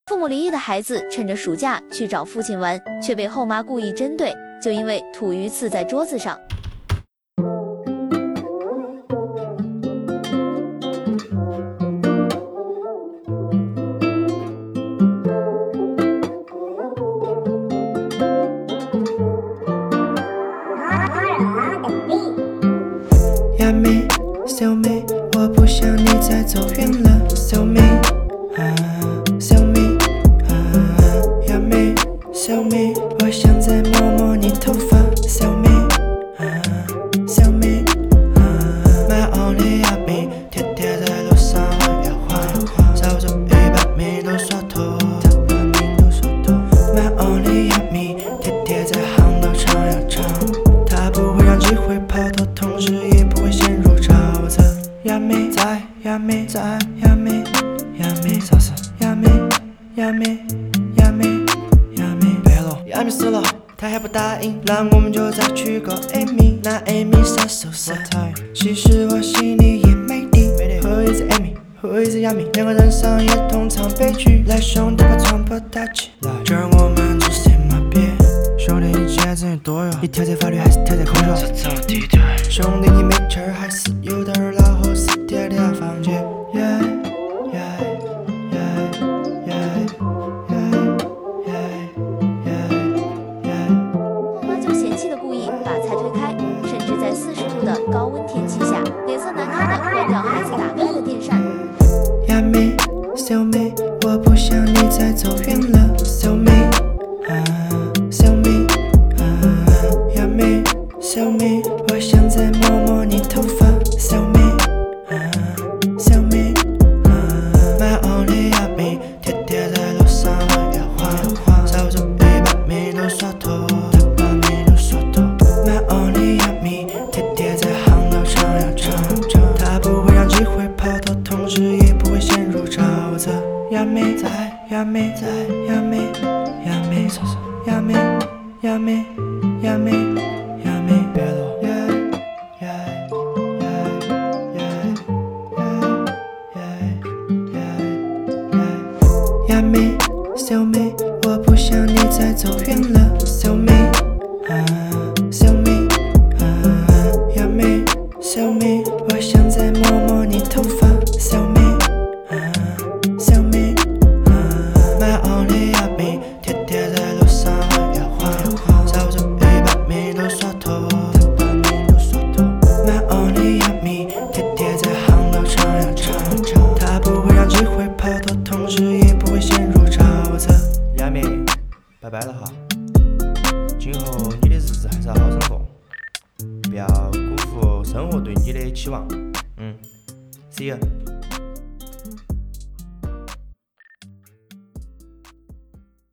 父母离异的孩子趁着暑假去找父亲玩，却被后妈故意针对，就因为吐鱼刺在桌子上。 呀咪，小咪，我不想你再走远了，小咪，小咪，呀咪，小咪，我想再摸摸你头发，小咪，小咪，My only 呀咪，天天在路上玩摇晃，少走100米都刷头，My only 呀咪，天天在航道唱呀唱，他不会让机会跑到，同时也不会陷入沼泽。呀咪在呀咪在呀咪呀咪啥事？呀咪呀咪呀咪呀咪别了，呀咪死了，他还不答应，那我们就再去个 Amy， 那 Amy 啥手势？其实我心里也没底 ，Who is Amy？Who is 呀咪？两个人商业同场悲剧，来兄弟把床铺搭起，今儿我们做什么别？兄弟，你钱挣得多哟，你挑战法律还是挑战科学？兄弟，你没钱儿还是有点儿恼火，是点点放弃。 后妈就嫌弃的故意把菜推开，甚至在40度的高温天气下，脸色难看的关掉孩子打开的电扇。 呀咪，小咪，我不想你再走远了，小咪，小咪，呀咪，小咪，我想再摸摸你头发，小咪，小咪，My only 呀咪，天天在路上玩摇晃，少走100米都刷头，My only 呀咪，天天在航道唱呀唱，他不会让机会跑到，同时也不会陷入沼泽。呀咪在呀咪在呀咪呀咪呀咪呀咪呀咪呀咪别了。呀咪，小咪，我不想你再走远了，小咪，小咪，呀咪，小咪，我想再摸摸你头发，小咪，小咪，My only 呀咪，天天在路上玩摇晃，少走100米都刷头，My only 呀咪，天天在航道唱呀唱，他不会让机会跑到，同时也不会陷入沼泽。 呀咪，拜拜了哈，今后你的日子还是要好生过，不要辜负生活对你的期望。See you。